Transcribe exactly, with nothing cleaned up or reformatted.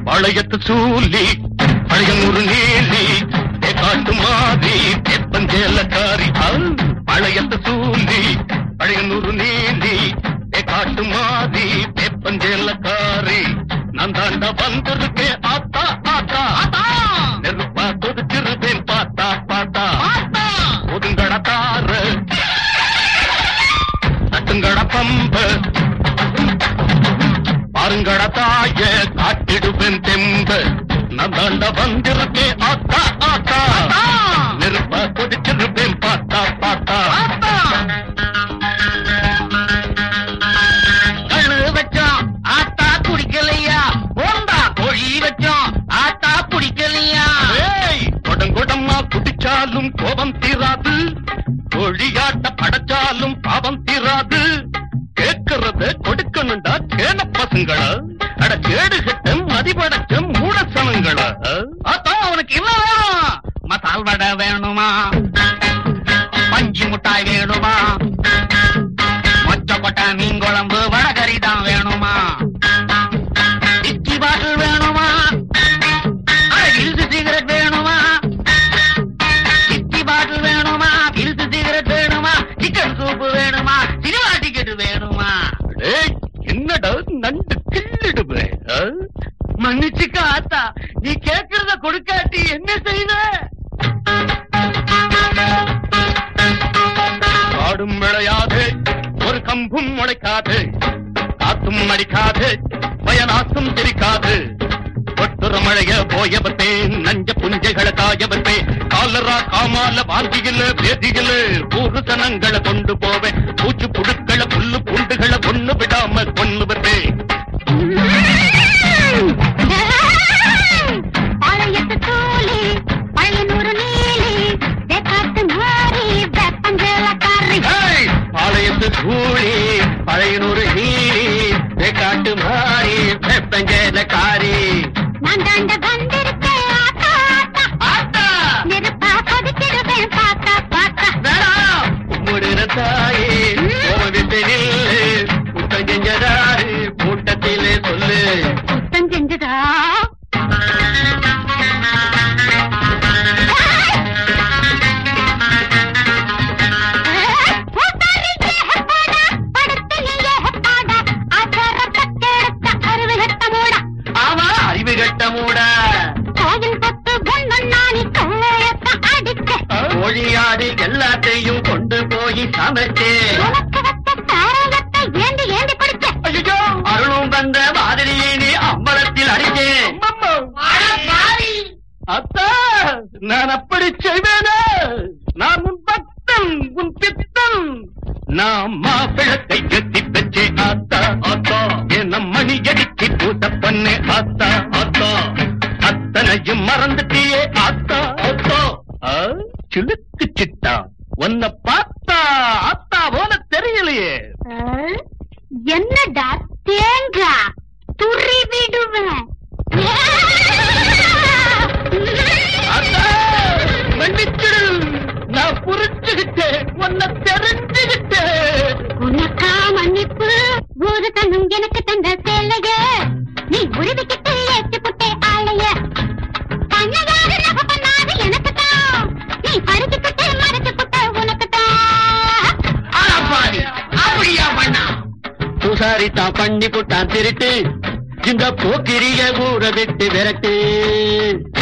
பழையத்து சூலி பழையனூறு நீலி காட்டு மாறி தெப்பஞ்சேலக்காரி பழையத்து சூலி பழையனூறு நீலி காட்டு மாறி தெப்பஞ்சேலக்காரி நான் தாண்ட வந்திருக்கேன் ஆத்தா ஆத்தா நெருப்பா கொதிச்சிருவேன் பாத்தா பாத்தா ஒதுங்கட தாறு தட்டுங்கட பம்பு பாருங்கட தாய காட்டிடுவேன் தெம்பு நான் தாண்ட வந்திருக்கேன் ஆத்தா ஆத்தா நெருப்பா கொதிச்சிருவேன் பாத்தா பாத்தா கண்ணு வச்சோம் ஆத்தா குடிக்கலையா போண்டா கோழி வச்சோம் ஆத்தா குடிக்கலையா கொடங்கொடமா குடிச்சாலும் கோபம் தீராது கோழியாட்ட படைச்சாலும் பாவம் தீராது கேட்கறத கொடுக்கணுண்டா கேன பசங்கள அட கேடு கட்டம் மதிபடைச்ச மூடசனங்கள அதான் அவனுக்கு என்ன வேணும் மசால் வடை வேணுமா பஞ்சி முட்டாய் வேணுமா மொச்ச கொட்டை மீன் குழம்பு வடகரிதான் வேணுமா இட்லி பாட்டில் வேணுமா பில்ஸ் சிகரெட் வேணுமா இட்லி பாட்டில் வேணுமா பில்ஸ் சிகரெட் வேணுமா சிக்கன் சூப்பு வேணுமா சினிமா டிக்கெட் வேணுமா என்னடா நண்டு கிள்ளிடுவேன் மன்னிச்சுக்க ஆத்தா நீ கேட்கறத கொடுக்காட்டி என்ன செய்வ காடும் விளையாது ஒரு கம்பும் முளைக்காது காத்தும் அடிக்காது வயலாசும் திரிக்காது ஒட்டுற மழைய போயவத்தேன் நஞ்ச புஞ்சைகளை காயவத்தே காலரா காமால வாந்தியில பேதியில பூரு சனங்களை கொண்டு போவேன் பூச்சு புழுக்களை புல்லு புண்டுகளை கொண்டு விடாம கொண்டு வந்தேன் பழையத்து சூலி பழையனூறு நீலி காட்டு மாறி வெப்பஞ்சேலக்காரி பாளையத்து சூழி பழையனூறு நீலி காட்டு மாறி வெப்பஞ்சேலக்காரி நான் தாண்ட வந்திருக்கேன் ஆத்தா ஆத்தா ஆத்தா நெருப்பா கொதிச்சிடுவேன் பாத்தா பாத்தா வேணாம் முடுற தாயே விட்டு நில்லு குத்தம் செஞ்சதாரு கூட்டத்திலே சொல்லு குத்தம் செஞ்சதா கோழியாடி எல்லாத்தையும் கொண்டு போய் சமைச்சு அருளும் வந்த மாதிரியே நீ அம்பலத்தில் அடிச்சேன் அத்தா நான் அப்படி செய்வேனே நான் உன் பக்தன் உன் பித்தன் நான் மாப்பிளத்தை கட்டி பெற்றே ஆத்தா ஆத்தா என்ன மணி அடிச்சு பூட்ட பண்ணே ஆத்தா ஆத்தா அத்தனையும் மறந்துட்டியே ஆத்தா ஆத்தா சிலுக்கு சிட்டா உன்னை பார்த்தா அத்தா போல தெரியலையே என்னடா தேங்கா துறி விடுவேன் மன்னிச்சிடு நான் புரிஞ்சுகிட்டேன் உன்னை தெரிஞ்சுகிட்டேன் உனக்கா மன்னிப்பு ஒரு தன்னும் எனக்கு தந்த சேலைய நீ உருவிக்கிட்டு ஏற்று புட்டே ஆளைய பண்ணதாரு நகை பண்ணாது எனக்கு தான் நீ பறிச்சுக்கிட்டு மறைச்சு புட்ட உனக்கு தான் அப்படியா பண்ணா பூசாரி தான் பண்ணி புட்டான் திருட்டு இந்த போக்கிரிய ஊரை விட்டு விரட்டு